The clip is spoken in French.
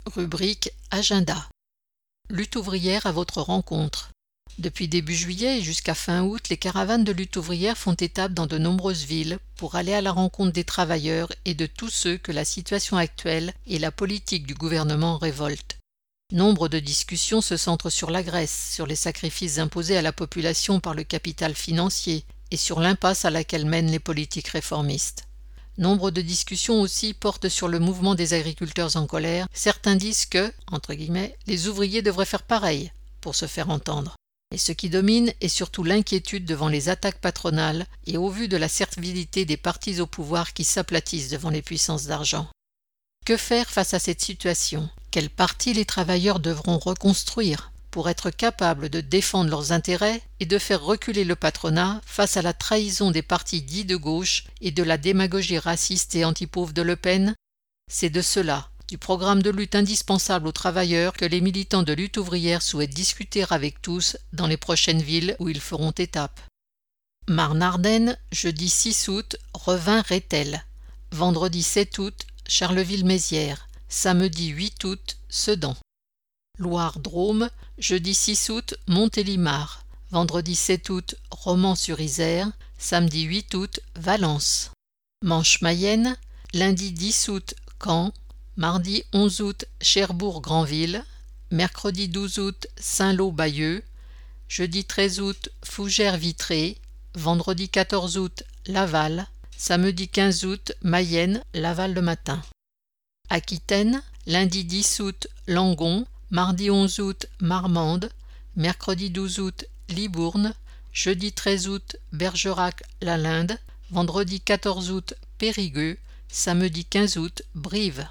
Rubrique Agenda. Lutte ouvrière à votre rencontre. Depuis début juillet et jusqu'à fin août, les caravanes de lutte ouvrière font étape dans de nombreuses villes pour aller à la rencontre des travailleurs et de tous ceux que la situation actuelle et la politique du gouvernement révoltent. Nombre de discussions se centrent sur la Grèce, sur les sacrifices imposés à la population par le capital financier et sur l'impasse à laquelle mènent les politiques réformistes. Nombre de discussions aussi portent sur le mouvement des agriculteurs en colère. Certains disent que, entre guillemets, les ouvriers devraient faire pareil pour se faire entendre. Et ce qui domine est surtout l'inquiétude devant les attaques patronales et au vu de la servilité des partis au pouvoir qui s'aplatissent devant les puissances d'argent. Que faire face à cette situation ? Quel parti les travailleurs devront reconstruire pour être capables de défendre leurs intérêts et de faire reculer le patronat face à la trahison des partis dits de gauche et de la démagogie raciste et anti-pauvre de Le Pen ? C'est de cela, du programme de lutte indispensable aux travailleurs, que les militants de lutte ouvrière souhaitent discuter avec tous dans les prochaines villes où ils feront étape. Marne-Ardenne, jeudi 6 août, Revin-Rethel. Vendredi 7 août, Charleville-Mézières. Samedi 8 août, Sedan. Loire-Drôme, jeudi 6 août, Montélimar. Vendredi 7 août, Romans-sur-Isère. Samedi 8 août, Valence. Manche-Mayenne, lundi 10 août, Caen. Mardi 11 août, Cherbourg-Granville. Mercredi 12 août, Saint-Lô-Bayeux. Jeudi 13 août, Fougères-Vitré. Vendredi 14 août, Laval. Samedi 15 août, Mayenne, Laval-le-Matin. Aquitaine, lundi 10 août, Langon. Mardi 11 août, Marmande. Mercredi 12 août, Libourne. Jeudi 13 août, Bergerac-la-Linde. Vendredi 14 août, Périgueux. Samedi 15 août, Brive.